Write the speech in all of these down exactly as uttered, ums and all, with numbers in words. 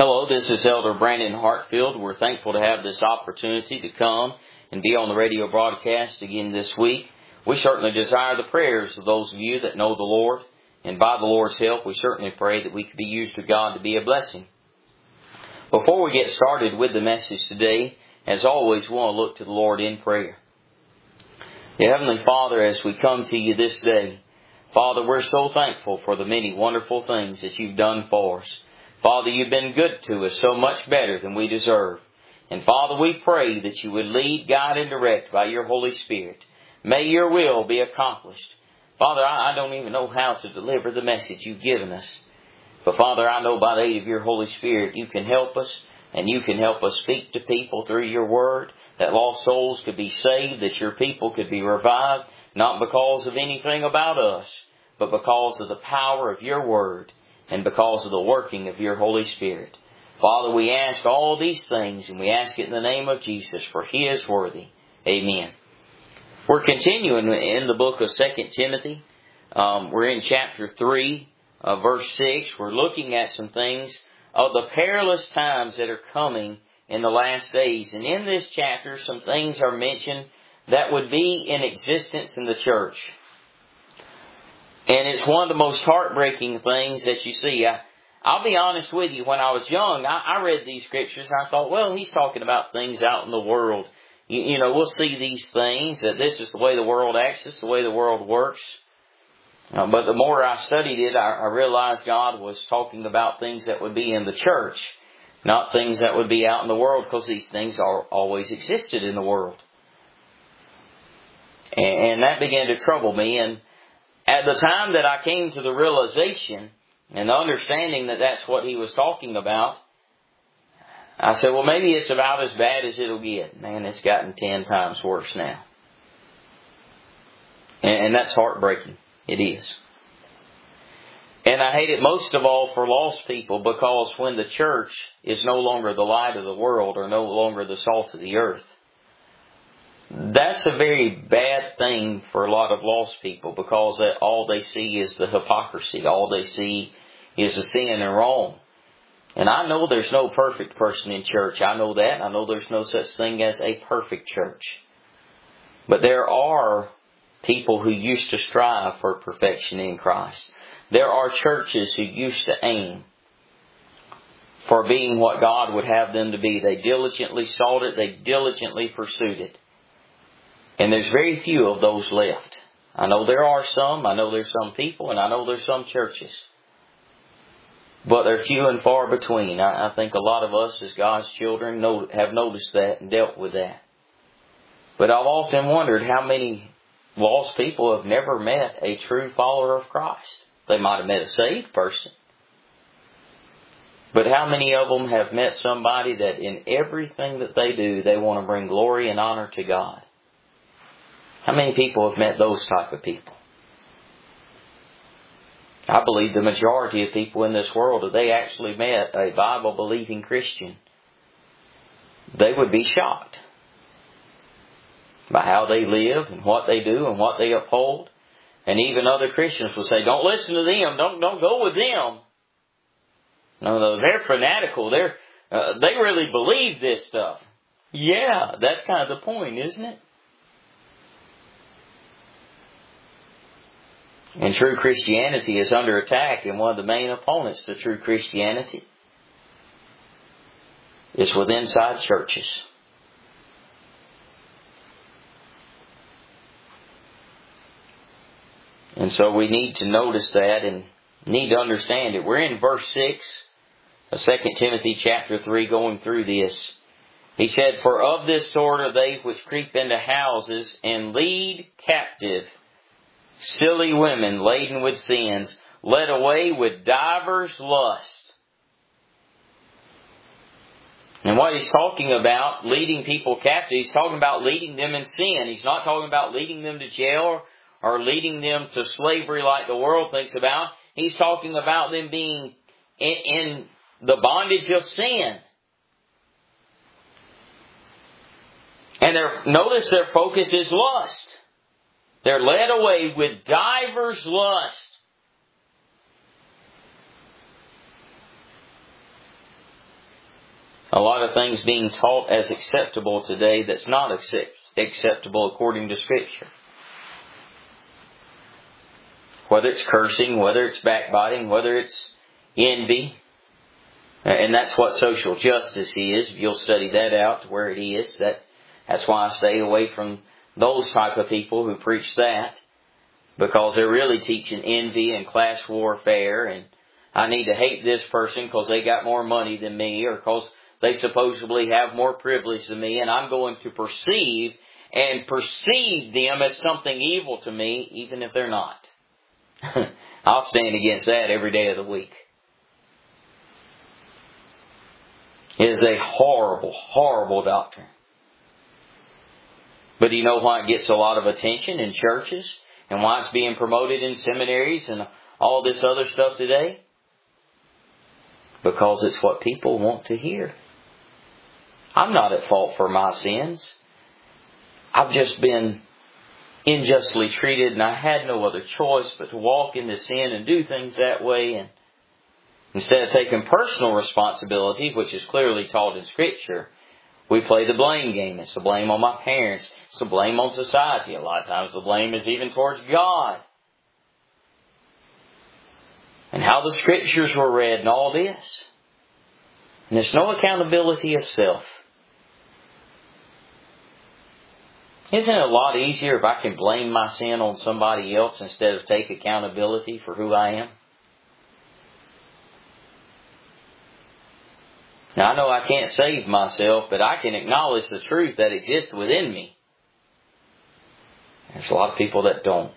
Hello, this is Elder Brandon Hartfield. We're thankful to have this opportunity to come and be on the radio broadcast again this week. We certainly desire the prayers of those of you that know the Lord, and by the Lord's help, we certainly pray that we could be used of God to be a blessing. Before we get started with the message today, as always, we want to look to the Lord in prayer. Dear Heavenly Father, as we come to you this day, Father, we're so thankful for the many wonderful things that you've done for us. Father, you've been good to us, so much better than we deserve. And Father, we pray that you would lead, guide, and direct by your Holy Spirit. May your will be accomplished. Father, I don't even know how to deliver the message you've given us. But Father, I know by the aid of your Holy Spirit, you can help us, and you can help us speak to people through your word, that lost souls could be saved, that your people could be revived, not because of anything about us, but because of the power of your word, and because of the working of your Holy Spirit. Father, we ask all these things, and we ask it in the name of Jesus, for He is worthy. Amen. We're continuing in the book of Second Timothy. Um, we're in chapter three, uh, verse six. We're looking at some things of the perilous times that are coming in the last days. And in this chapter, some things are mentioned that would be in existence in the church. And it's one of the most heartbreaking things that you see. I, I'll be honest with you, when I was young, I, I read these scriptures and I thought, well, he's talking about things out in the world. You, you know, we'll see these things, that this is the way the world acts, this is the way the world works. Uh, but the more I studied it, I, I realized God was talking about things that would be in the church, not things that would be out in the world, because these things are always existed in the world. And, and that began to trouble me. And at the time that I came to the realization and the understanding that that's what he was talking about, I said, well, maybe it's about as bad as it'll get. Man, it's gotten ten times worse now. And, and that's heartbreaking. It is. And I hate it most of all for lost people, because when the church is no longer the light of the world or no longer the salt of the earth, that's a very bad thing for a lot of lost people, because that all they see is the hypocrisy. All they see is the sin and wrong. And I know there's no perfect person in church. I know that. I know there's no such thing as a perfect church. But there are people who used to strive for perfection in Christ. There are churches who used to aim for being what God would have them to be. They diligently sought it. They diligently pursued it. And there's very few of those left. I know there are some. I know there's some people. And I know there's some churches. But they're few and far between. I, I think a lot of us as God's children know, have noticed that and dealt with that. But I've often wondered how many lost people have never met a true follower of Christ. They might have met a saved person. But how many of them have met somebody that in everything that they do, they want to bring glory and honor to God? How many people have met those type of people? I believe the majority of people in this world, if they actually met a Bible-believing Christian, they would be shocked by how they live and what they do and what they uphold. And even other Christians will say, don't listen to them. Don't, don't go with them. No, no, they're fanatical. They're, uh, they really believe this stuff. Yeah, that's kind of the point, isn't it? And true Christianity is under attack, and one of the main opponents to true Christianity is with inside churches. And so we need to notice that and need to understand it. We're in verse six of Second Timothy chapter three, going through this. He said, for of this sort are they which creep into houses and lead captive silly women laden with sins, led away with divers lusts. And what he's talking about, leading people captive, he's talking about leading them in sin. He's not talking about leading them to jail or leading them to slavery like the world thinks about. He's talking about them being in, in the bondage of sin. And their, notice their focus is lust. They're led away with divers lusts. a lot of things being taught as acceptable today that's not accept, acceptable according to Scripture. Whether it's cursing, whether it's backbiting, whether it's envy. And that's what social justice is. If you'll study that out to where it is, that, that's why I stay away from those type of people who preach that. Because they're really teaching envy and class warfare, and I need to hate this person because they got more money than me, or because they supposedly have more privilege than me, and I'm going to perceive and perceive them as something evil to me, even if they're not. I'll stand against that every day of the week. It is a horrible, horrible doctrine. But do you know why it gets a lot of attention in churches? And why it's being promoted in seminaries and all this other stuff today? Because it's what people want to hear. I'm not at fault for my sins. I've just been unjustly treated, and I had no other choice but to walk into sin and do things that way. And instead of taking personal responsibility, which is clearly taught in Scripture, we play the blame game. It's the blame on my parents. It's the blame on society. A lot of times the blame is even towards God. And how the Scriptures were read and all this. And there's no accountability of self. Isn't it a lot easier if I can blame my sin on somebody else instead of take accountability for who I am? Now, I know I can't save myself, but I can acknowledge the truth that exists within me. There's a lot of people that don't.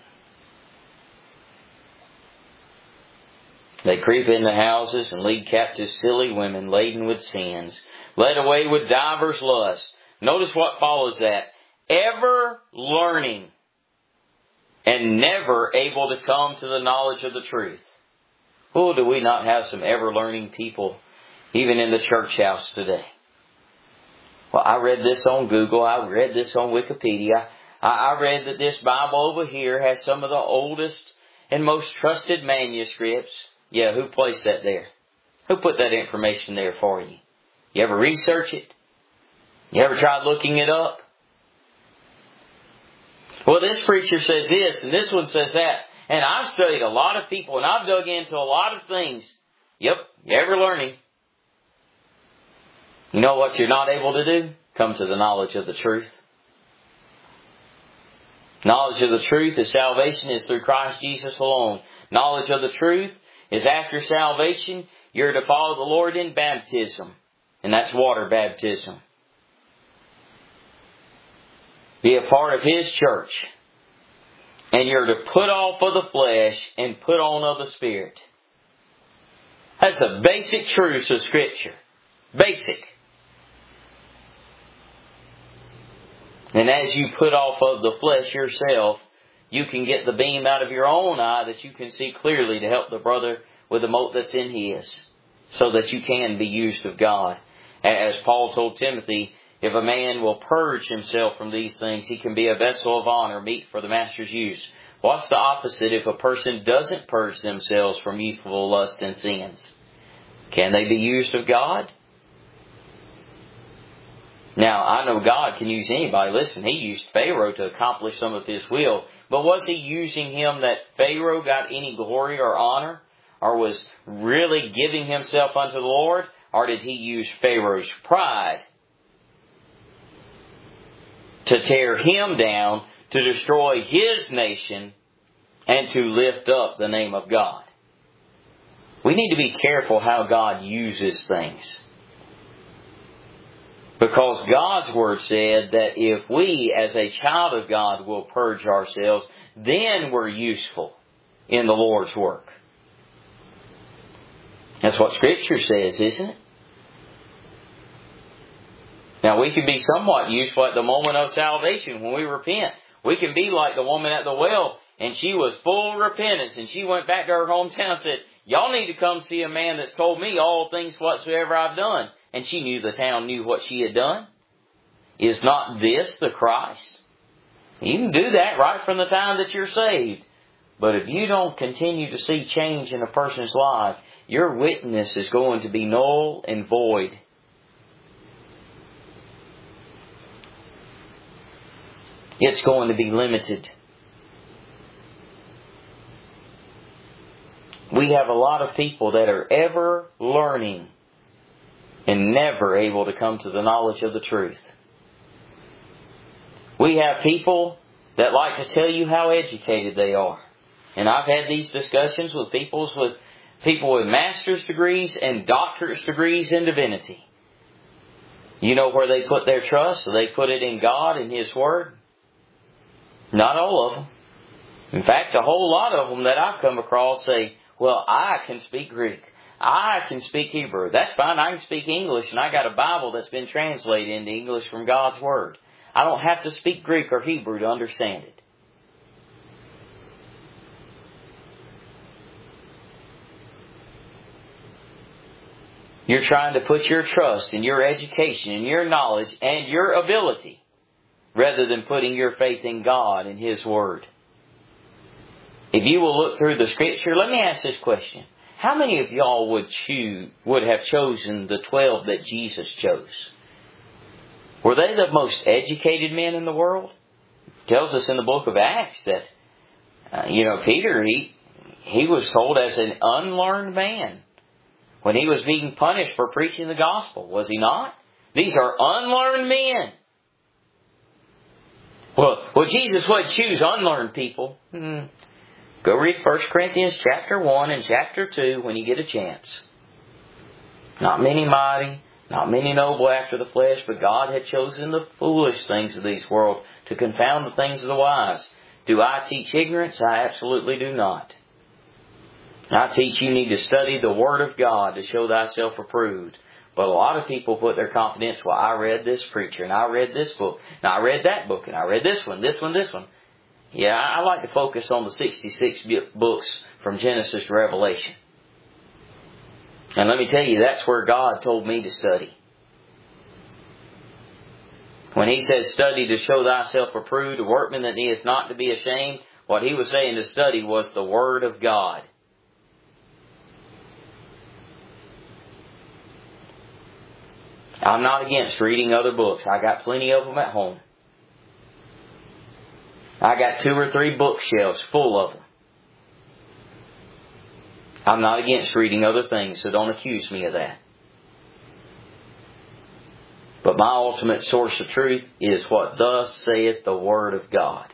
They creep into houses and lead captive silly women laden with sins, led away with divers lusts. Notice what follows that. Ever learning and never able to come to the knowledge of the truth. Oh, do we not have some ever learning people even in the church house today? Well, I read this on Google. I read this on Wikipedia. I, I read that this Bible over here has some of the oldest and most trusted manuscripts. Yeah, who placed that there? Who put that information there for you? You ever research it? You ever tried looking it up? Well, this preacher says this, and this one says that. And I've studied a lot of people, and I've dug into a lot of things. Yep, you're ever learning. You know what you're not able to do? Come to the knowledge of the truth. Knowledge of the truth is salvation is through Christ Jesus alone. Knowledge of the truth is after salvation, you're to follow the Lord in baptism. And that's water baptism. Be a part of His church. And you're to put off of the flesh and put on of the Spirit. That's the basic truths of Scripture. Basic. And as you put off of the flesh yourself, you can get the beam out of your own eye that you can see clearly to help the brother with the mote that's in his. So that you can be used of God. As Paul told Timothy, if a man will purge himself from these things, he can be a vessel of honor, meet for the master's use. What's the opposite if a person doesn't purge themselves from youthful lust and sins? Can they be used of God? Now, I know God can use anybody. Listen, He used Pharaoh to accomplish some of His will. But was He using him that Pharaoh got any glory or honor? Or was really giving himself unto the Lord? Or did He use Pharaoh's pride to tear him down, to destroy his nation, and to lift up the name of God? We need to be careful how God uses things. Because God's Word said that if we, as a child of God, will purge ourselves, then we're useful in the Lord's work. That's what Scripture says, isn't it? Now, we can be somewhat useful at the moment of salvation when we repent. We can be like the woman at the well, and she was full of repentance, and she went back to her hometown and said, y'all need to come see a man that's told me all things whatsoever I've done. And she knew the town knew what she had done. Is not this the Christ? You can do that right from the time that you're saved. But if you don't continue to see change in a person's life, your witness is going to be null and void. it's going to be limited. We have a lot of people that are ever learning and never able to come to the knowledge of the truth. We have people that like to tell you how educated they are. And I've had these discussions with people with people with master's degrees and doctorate degrees in divinity. You know where they put their trust? They put it in God and His Word. Not all of them. In fact, a whole lot of them that I've come across say, well, I can speak Greek. I can speak Hebrew. That's fine. I can speak English, and I got a Bible that's been translated into English from God's Word. I don't have to speak Greek or Hebrew to understand it. You're trying to put your trust in your education, in your knowledge, and your ability, rather than putting your faith in God and His Word. If you will look through the Scripture, let me ask this question. How many of y'all would choose, would have chosen the twelve that Jesus chose? Were they the most educated men in the world? It tells us in the book of Acts that, uh, you know, Peter, he, he was told as an unlearned man when he was being punished for preaching the gospel. Was he not? These are unlearned men. Well, well, Jesus would choose unlearned people. Hmm. Go read First Corinthians chapter one and chapter two when you get a chance. Not many mighty, not many noble after the flesh, but God had chosen the foolish things of this world to confound the things of the wise. Do I teach ignorance? I absolutely do not. I teach you need to study the Word of God to show thyself approved. But a lot of people put their confidence, well, I read this preacher, and I read this book, and I read that book, and I read this one, this one, this one. Yeah, I like to focus on the sixty-six books from Genesis to Revelation. And let me tell you, that's where God told me to study. When He says, study to show thyself approved, a workman that needeth not to be ashamed, what He was saying to study was the Word of God. I'm not against reading other books. I got plenty of them at home. I got two or three bookshelves full of them. I'm not against reading other things, so don't accuse me of that. But my ultimate source of truth is what thus saith the Word of God.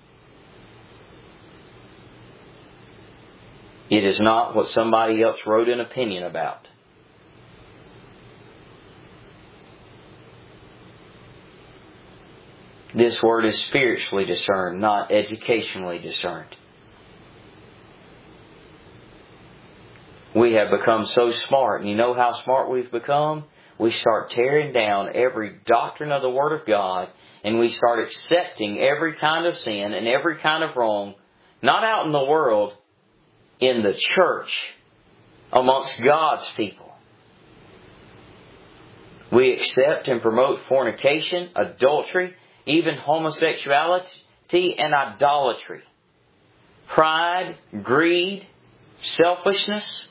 It is not what somebody else wrote an opinion about. This Word is spiritually discerned, not educationally discerned. We have become so smart, and you know how smart we've become? We start tearing down every doctrine of the Word of God, and we start accepting every kind of sin and every kind of wrong, not out in the world, in the church, amongst God's people. We accept and promote fornication, adultery, even homosexuality and idolatry, pride, greed, selfishness.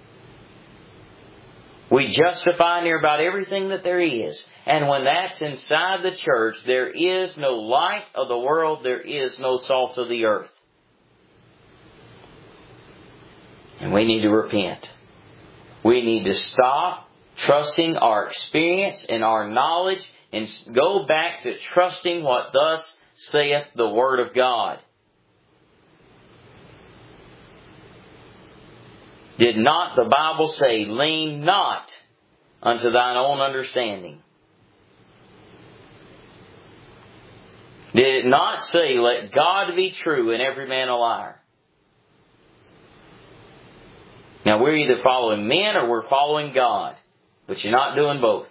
We justify near about everything that there is. And when that's inside the church, there is no light of the world, there is no salt of the earth. And we need to repent. We need to stop trusting our experience and our knowledge and go back to trusting what thus saith the Word of God. Did not the Bible say, lean not unto thine own understanding? Did it not say, let God be true and every man a liar? Now we're either following men or we're following God. But you're not doing both.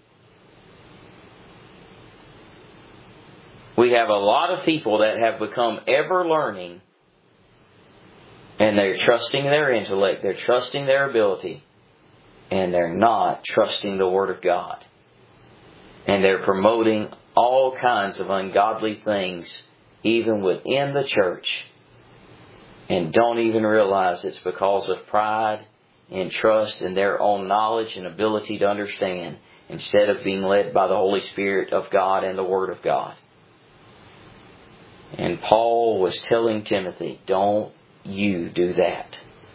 We have a lot of people that have become ever learning, and they're trusting their intellect, they're trusting their ability, and they're not trusting the Word of God. And they're promoting all kinds of ungodly things, even within the church, and don't even realize it's because of pride and trust in their own knowledge and ability to understand, instead of being led by the Holy Spirit of God and the Word of God. And Paul was telling Timothy, don't you do that.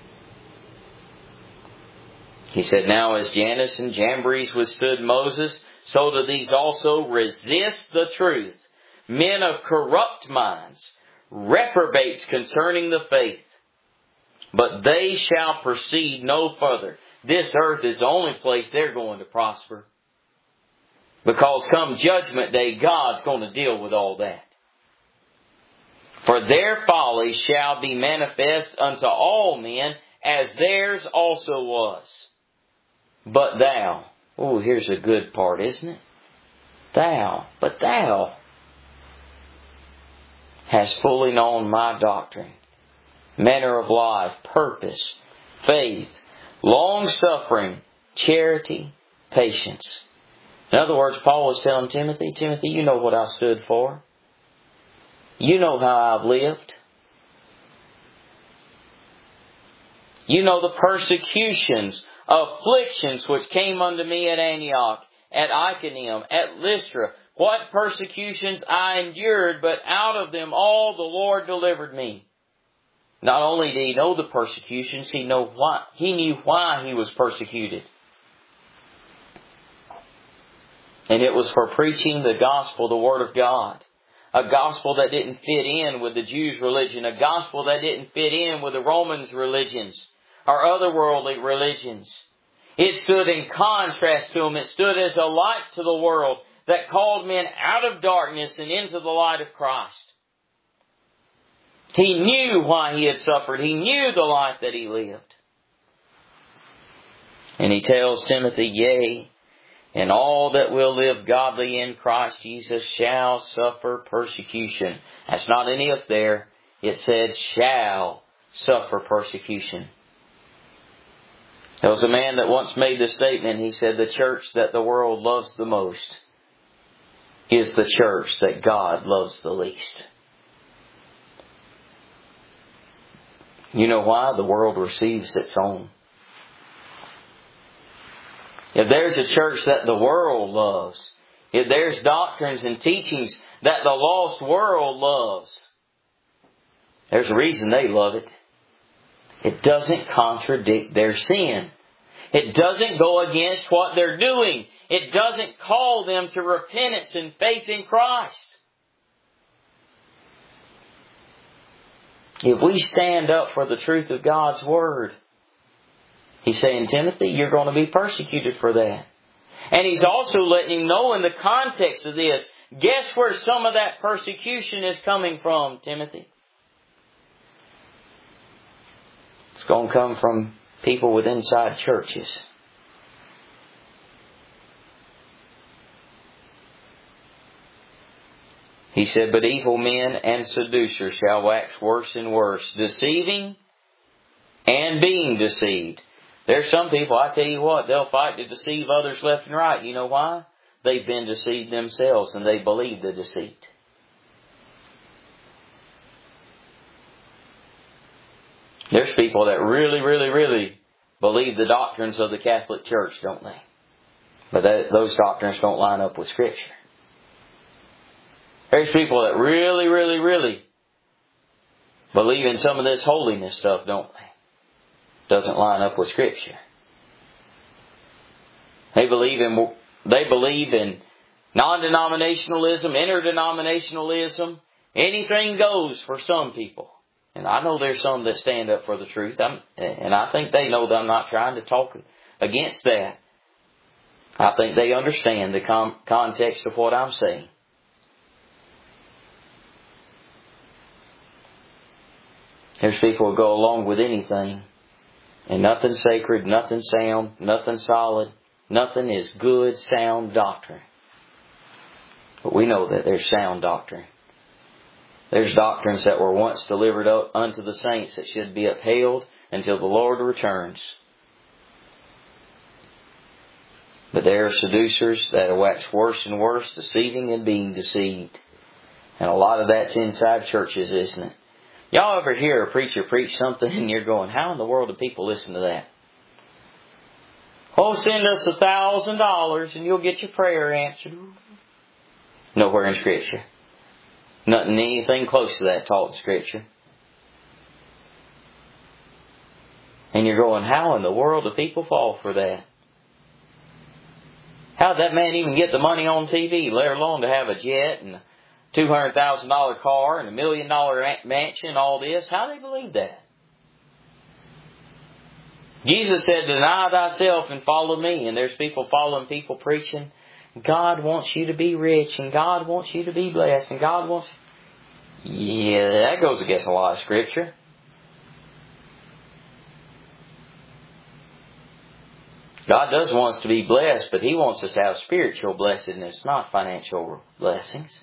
He said, now as Jannes and Jambres withstood Moses, so do these also resist the truth. Men of corrupt minds, reprobates concerning the faith. But they shall proceed no further. This earth is the only place they're going to prosper. Because come judgment day, God's going to deal with all that. For their folly shall be manifest unto all men, as theirs also was. But thou, oh, here's a good part, isn't it? Thou, but thou hast fully known my doctrine, manner of life, purpose, faith, long-suffering, charity, patience. In other words, Paul was telling Timothy, Timothy, you know what I stood for. You know how I've lived. You know the persecutions, afflictions which came unto me at Antioch, at Iconium, at Lystra. What persecutions I endured, but out of them all the Lord delivered me. Not only did he know the persecutions, he know why. He knew why he was persecuted. And it was for preaching the gospel, the Word of God. A gospel that didn't fit in with the Jews' religion. A gospel that didn't fit in with the Romans' religions or otherworldly religions. It stood in contrast to them. It stood as a light to the world that called men out of darkness and into the light of Christ. He knew why he had suffered. He knew the life that he lived. And he tells Timothy, yea, and all that will live godly in Christ Jesus shall suffer persecution. That's not any if there. It said shall suffer persecution. There was a man that once made the statement. He said the church that the world loves the most is the church that God loves the least. You know why? The world receives its own. If there's a church that the world loves, if there's doctrines and teachings that the lost world loves, there's a reason they love it. It doesn't contradict their sin. It doesn't go against what they're doing. It doesn't call them to repentance and faith in Christ. If we stand up for the truth of God's Word, He's saying, Timothy, you're going to be persecuted for that. And He's also letting him know in the context of this, guess where some of that persecution is coming from, Timothy? It's going to come from people with inside churches. He said, but evil men and seducers shall wax worse and worse, deceiving and being deceived. There's some people, I tell you what, they'll fight to deceive others left and right. You know why? They've been deceived themselves and they believe the deceit. There's people that really, really, really believe the doctrines of the Catholic Church, don't they? But that, those doctrines don't line up with Scripture. There's people that really, really, really believe in some of this holiness stuff, don't they? Doesn't line up with Scripture. They believe in they believe in non-denominationalism, interdenominationalism. Anything goes for some people. And I know there's some that stand up for the truth. I'm, and I think they know that I'm not trying to talk against that. I think they understand the com- context of what I'm saying. There's people who go along with anything. And nothing sacred, nothing sound, nothing solid, nothing is good, sound doctrine. But we know that there's sound doctrine. There's doctrines that were once delivered up unto the saints that should be upheld until the Lord returns. But there are seducers that wax worse and worse, deceiving and being deceived. And a lot of that's inside churches, isn't it? Y'all ever hear a preacher preach something and you're going, how in the world do people listen to that? Oh, send us a thousand dollars and you'll get your prayer answered. Nowhere in Scripture. Nothing anything close to that taught in Scripture. And you're going, how in the world do people fall for that? How did that man even get the money on T V, let alone to have a jet and a two hundred thousand dollars car and a million dollar mansion and all this? How do they believe that? Jesus said, deny thyself and follow me. And there's people following people preaching, God wants you to be rich and God wants you to be blessed and God wants... Yeah, that goes against a lot of Scripture. God does want us to be blessed, but He wants us to have spiritual blessedness, not financial blessings.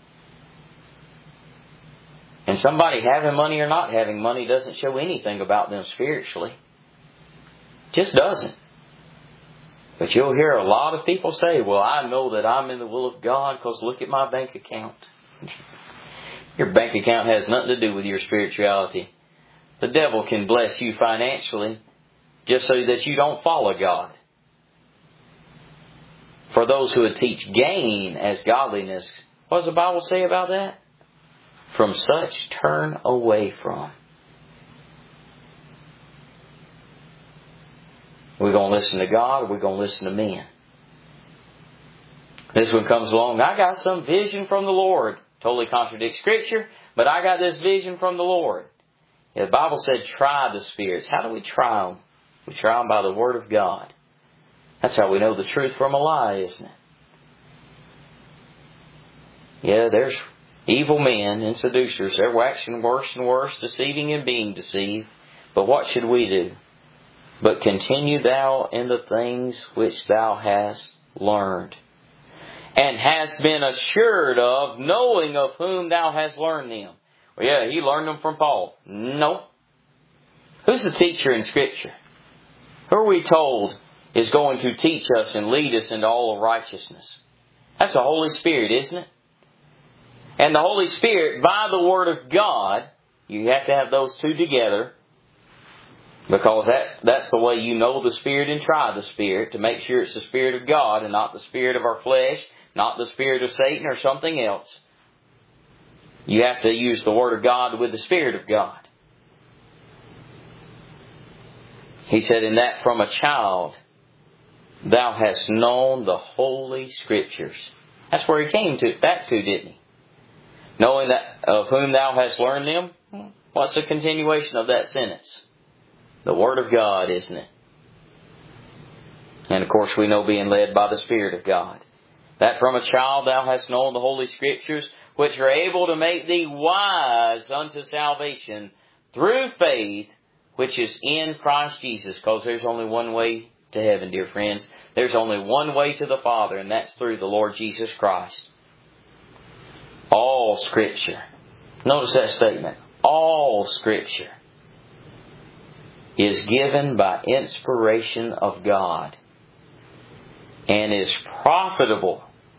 And somebody having money or not having money doesn't show anything about them spiritually. Just doesn't. But you'll hear a lot of people say, well, I know that I'm in the will of God because look at my bank account. Your bank account has nothing to do with your spirituality. The devil can bless you financially just so that you don't follow God. For those who would teach gain as godliness, what does the Bible say about that? From such turn away from. We're going to listen to God or we're going to listen to men. This one comes along, I got some vision from the Lord. Totally contradicts Scripture, but I got this vision from the Lord. Yeah, the Bible said try the spirits. How do we try them? We try them by the Word of God. That's how we know the truth from a lie, isn't it? Yeah, there's evil men and seducers. They're waxing worse and worse, deceiving and being deceived. But what should we do? But continue thou in the things which thou hast learned, and hast been assured of, knowing of whom thou hast learned them. Well, yeah, he learned them from Paul. No. Who's the teacher in Scripture? Who are we told is going to teach us and lead us into all of righteousness? That's the Holy Spirit, isn't it? And the Holy Spirit, by the Word of God, you have to have those two together, because that, that's the way you know the Spirit and try the Spirit, to make sure it's the Spirit of God and not the spirit of our flesh, not the spirit of Satan or something else. You have to use the Word of God with the Spirit of God. He said, in that from a child thou hast known the Holy Scriptures. That's where he came to back to, didn't he? Knowing that of whom thou hast learned them. What's the continuation of that sentence? The Word of God, isn't it? And of course we know being led by the Spirit of God. That from a child thou hast known the Holy Scriptures, which are able to make thee wise unto salvation through faith, which is in Christ Jesus. Because there's only one way to heaven, dear friends. There's only one way to the Father, and that's through the Lord Jesus Christ. All Scripture. Notice that statement. All Scripture is given by inspiration of God and is profitable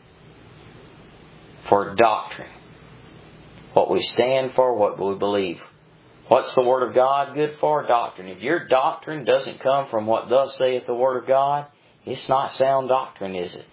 for doctrine. What we stand for, what we believe. What's the Word of God good for? Doctrine. If your doctrine doesn't come from what thus saith the Word of God, it's not sound doctrine, is it?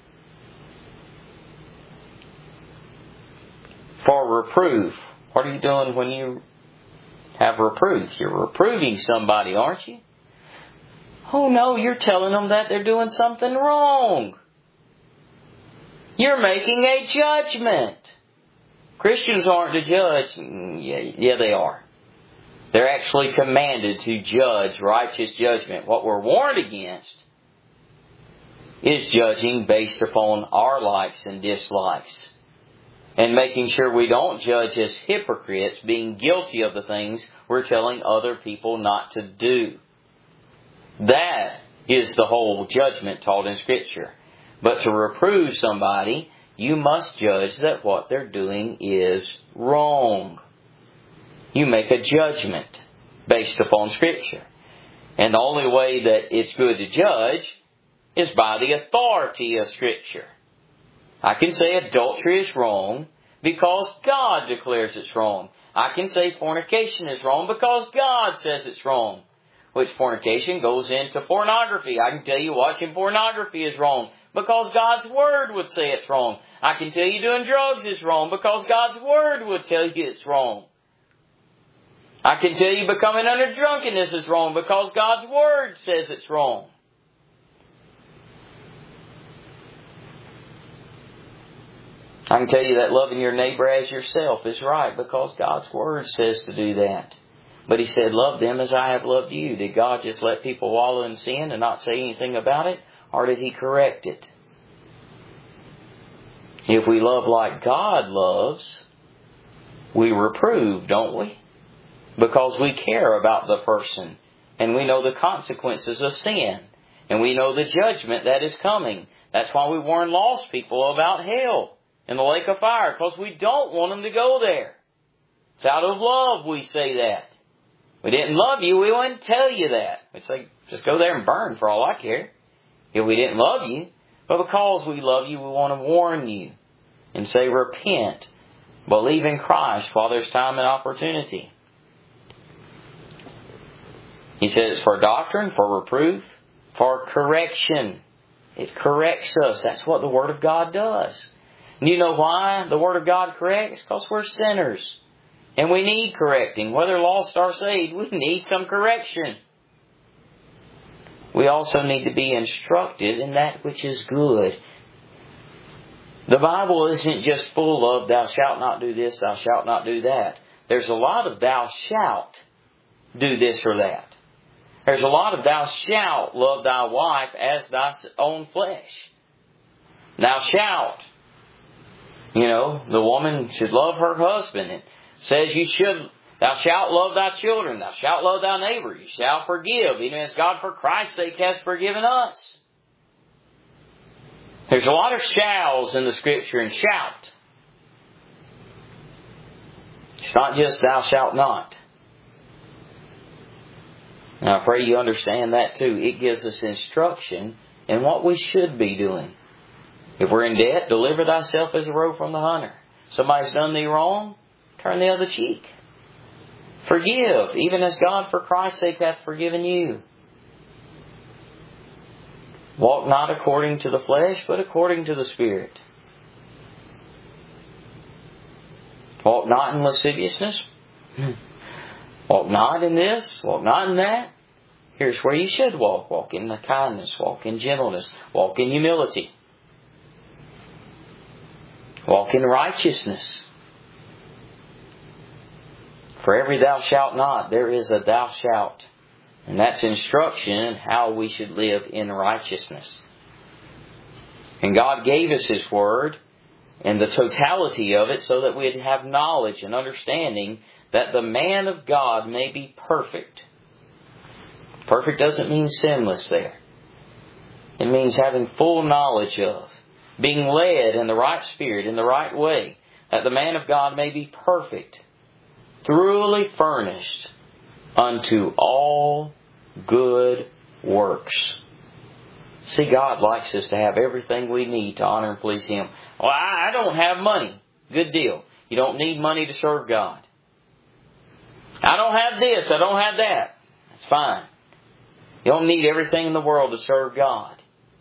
For reproof. What are you doing when you have reproof? You're reproving somebody, aren't you? Oh no, you're telling them that they're doing something wrong. You're making a judgment. Christians aren't to judge. Yeah, yeah, they are. They're actually commanded to judge righteous judgment. What we're warned against is judging based upon our likes and dislikes. And making sure we don't judge as hypocrites, being guilty of the things we're telling other people not to do. That is the whole judgment taught in Scripture. But to reprove somebody, you must judge that what they're doing is wrong. You make a judgment based upon Scripture. And the only way that it's good to judge is by the authority of Scripture. I can say adultery is wrong because God declares it's wrong. I can say fornication is wrong because God says it's wrong. Which fornication goes into pornography. I can tell you watching pornography is wrong because God's Word would say it's wrong. I can tell you doing drugs is wrong because God's Word would tell you it's wrong. I can tell you becoming under drunkenness is wrong because God's Word says it's wrong. I can tell you that loving your neighbor as yourself is right because God's Word says to do that. But He said, love them as I have loved you. Did God just let people wallow in sin and not say anything about it? Or did He correct it? If we love like God loves, we reprove, don't we? Because we care about the person. And we know the consequences of sin. And we know the judgment that is coming. That's why we warn lost people about hell in the lake of fire. Because we don't want them to go there. It's out of love we say that. We didn't love you, we wouldn't tell you that. We'd say, just go there and burn for all I care. If we didn't love you. But because we love you, we want to warn you. And say, repent. Believe in Christ while there's time and opportunity. He says for doctrine, for reproof, for correction. It corrects us. That's what the Word of God does. And you know why the Word of God corrects? Because we're sinners. And we need correcting. Whether lost or saved, we need some correction. We also need to be instructed in that which is good. The Bible isn't just full of thou shalt not do this, thou shalt not do that. There's a lot of thou shalt do this or that. There's a lot of thou shalt love thy wife as thy own flesh. Thou shalt. You know, the woman should love her husband. It says you should, thou shalt love thy children. Thou shalt love thy neighbor. You shall forgive, even as God for Christ's sake has forgiven us. There's a lot of shalls in the Scripture and shout. It's not just thou shalt not. And I pray you understand that too. It gives us instruction in what we should be doing. If we're in debt, deliver thyself as a robe from the hunter. Somebody's done thee wrong, turn the other cheek. Forgive, even as God for Christ's sake hath forgiven you. Walk not according to the flesh, but according to the Spirit. Walk not in lasciviousness. Walk not in this, walk not in that. Here's where you should walk. Walk in kindness, walk in gentleness, walk in humility. Walk in righteousness. For every thou shalt not, there is a thou shalt. And that's instruction in how we should live in righteousness. And God gave us His Word and the totality of it so that we'd have knowledge and understanding that the man of God may be perfect. Perfect doesn't mean sinless there. It means having full knowledge of, being led in the right spirit, in the right way, that the man of God may be perfect, thoroughly furnished unto all good works. See, God likes us to have everything we need to honor and please Him. Well, I don't have money. Good deal. You don't need money to serve God. I don't have this, I don't have that. That's fine. You don't need everything in the world to serve God.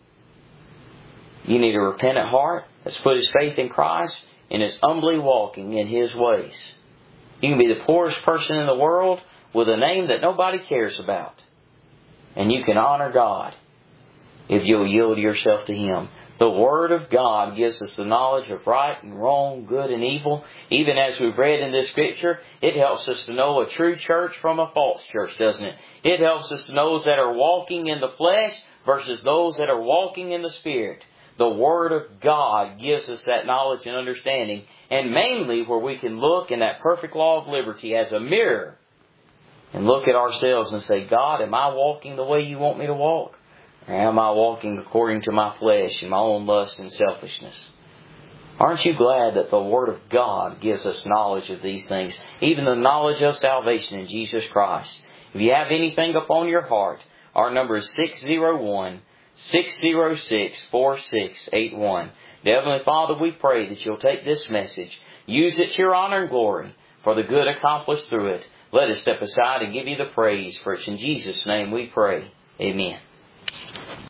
You need a repentant heart that's put his faith in Christ and is humbly walking in His ways. You can be the poorest person in the world with a name that nobody cares about. And you can honor God if you'll yield yourself to Him. The Word of God gives us the knowledge of right and wrong, good and evil. Even as we've read in this Scripture, it helps us to know a true church from a false church, doesn't it? It helps us to know those that are walking in the flesh versus those that are walking in the Spirit. The Word of God gives us that knowledge and understanding, and mainly where we can look in that perfect law of liberty as a mirror and look at ourselves and say, God, am I walking the way You want me to walk? Or am I walking according to my flesh and my own lust and selfishness? Aren't you glad that the Word of God gives us knowledge of these things, even the knowledge of salvation in Jesus Christ? If you have anything upon your heart, our number is six oh one, six oh six, four six eight one. Dear Heavenly Father, we pray that You'll take this message, use it to Your honor and glory, for the good accomplished through it. Let us step aside and give You the praise, for it's in Jesus' name we pray. Amen.